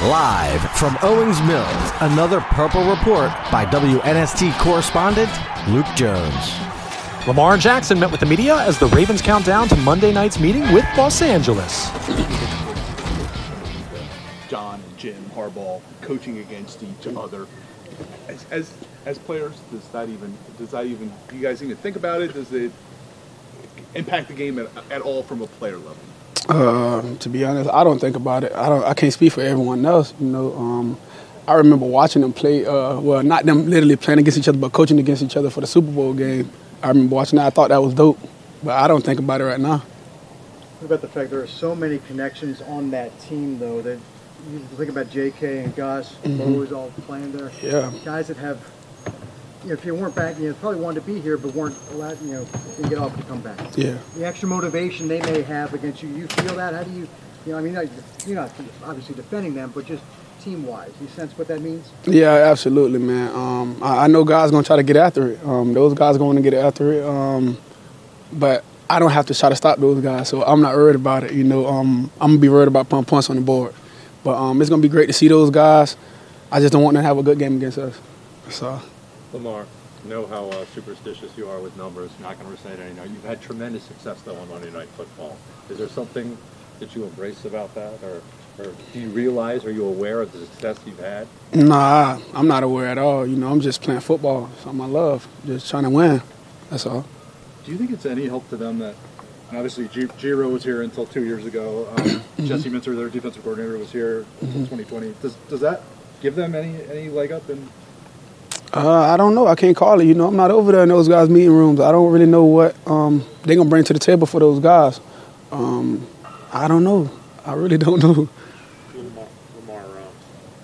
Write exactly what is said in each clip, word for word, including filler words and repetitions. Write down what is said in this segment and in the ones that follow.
Live from Owings Mills, another Purple Report by W N S T correspondent Luke Jones. Lamar Jackson met with the media as the Ravens count down to Monday night's meeting with Los Angeles. John and Jim Harbaugh coaching against each other. As, as as players, does that even does that even do you guys even think about it? Does it impact the game at, at all from a player level? Uh, to be honest, I don't think about it. I don't. I can't speak for everyone else. You know, um, I remember watching them play. Uh, well, not them literally playing against each other, but coaching against each other for the Super Bowl game. I remember watching that. I thought that was dope, but I don't think about it right now. What about the fact there are so many connections on that team, though? That you think about J K and Gus, mm-hmm. always all playing there. Yeah, guys that have. You know, if you weren't back, you know, probably wanted to be here, but weren't allowed, you know, didn't get off to come back. Yeah. The extra motivation they may have against you, you feel that? How do you, you know, I mean, you're not obviously defending them, but just team-wise, you sense what that means? Yeah, absolutely, man. Um, I, I know guys going to try to get after it. Um, those guys going to get after it. Um, but I don't have to try to stop those guys, so I'm not worried about it. You know, um, I'm going to be worried about putting points on the board. But um, it's going to be great to see those guys. I just don't want them to have a good game against us. So. Lamar, you know how uh, superstitious you are with numbers. You're not going to recite any. You've had tremendous success, though, on Monday Night Football. Is there something that you embrace about that? Or, or do you realize, are you aware of the success you've had? Nah, I'm not aware at all. You know, I'm just playing football. Something I love. Just trying to win. That's all. Do you think it's any help to them that, obviously, G- Giro was here until two years ago. Um, mm-hmm. Jesse Minter, their defensive coordinator, was here until mm-hmm. twenty twenty. Does, does that give them any, any leg up in – Uh, I don't know. I can't call it. You know, I'm not over there in those guys' meeting rooms. I don't really know what um, they're going to bring to the table for those guys. Um, I don't know. I really don't know. Lamar, Lamar um,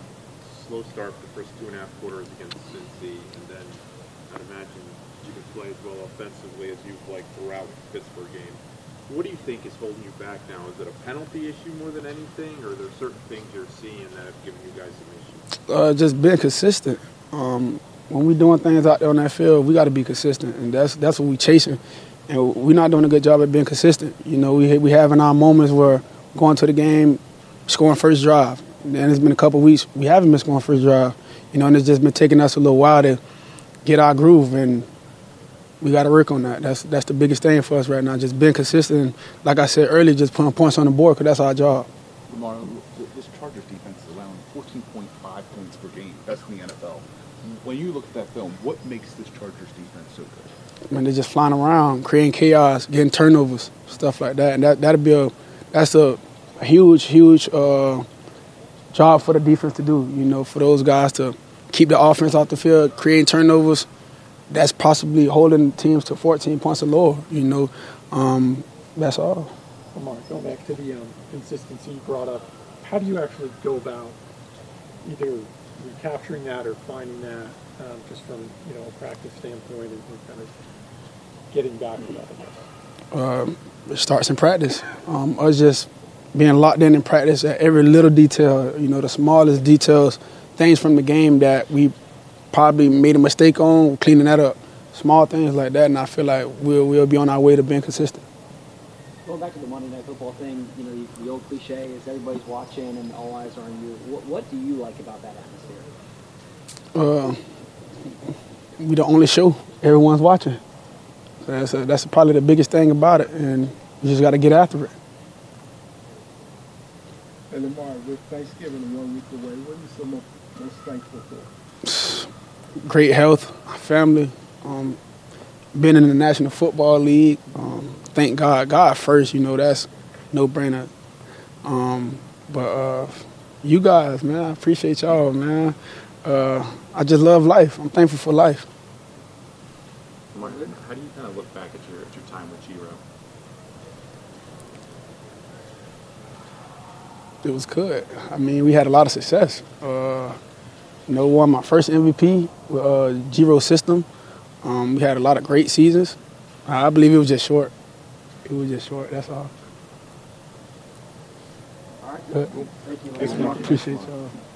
slow start for the first two and a half quarters against Cincy, and then I'd imagine you can play as well offensively as you've liked throughout the Pittsburgh game. What do you think is holding you back now? Is it a penalty issue more than anything, or are there certain things you're seeing that have given you guys some issues? Uh, just being consistent. Um, When we're doing things out there on that field, we got to be consistent, and that's that's what we're chasing. And we're not doing a good job at being consistent. You know, we we having our moments where going to the game, scoring first drive. And it's been a couple weeks we haven't been scoring first drive. You know, and it's just been taking us a little while to get our groove, and we got to work on that. That's that's the biggest thing for us right now, just being consistent. And like I said earlier, just putting points on the board because that's our job. Lamar, this Chargers defense is allowing fourteen point five points per game. That's in the N F L. When you look at that film, what makes this Chargers defense so good? I mean, they're just flying around, creating chaos, getting turnovers, stuff like that. And that that'll be a that's a, a huge, huge uh, job for the defense to do. You know, for those guys to keep the offense off the field, creating turnovers. That's possibly holding teams to fourteen points or lower. You know, um, that's all. Lamar, going back to the um, consistency you brought up, how do you actually go about either recapturing that or finding that um, just from, you know, a practice standpoint and, and kind of getting back to that, I guess? Um, it starts in practice. Um, us just being locked in in practice at every little detail, you know, the smallest details, things from the game that we probably made a mistake on, cleaning that up. Small things like that, and I feel like we'll, we'll be on our way to being consistent. Going back to the Monday Night Football thing, you know, the old cliche is everybody's watching and all eyes are on you. What, what do you like about that atmosphere? Uh, we the only show everyone's watching. So that's, a, that's probably the biggest thing about it, and we just got to get after it. And Lamar, with Thanksgiving one week away, what are you so most, most thankful for? Great health, family, um, being in the National Football League. Um, thank God, God first. You know that's no brainer. Um, but uh, you guys, man, I appreciate y'all, man. Uh, I just love life. I'm thankful for life. Martin, how do you kind of look back at your at your time with Giro? It was good. I mean, we had a lot of success. Uh, you know, won my first M V P with uh, Giro system. Um, we had a lot of great seasons. I believe it was just short. It was just short. That's all. All right. Good. Thank you. Thank you. Appreciate y'all.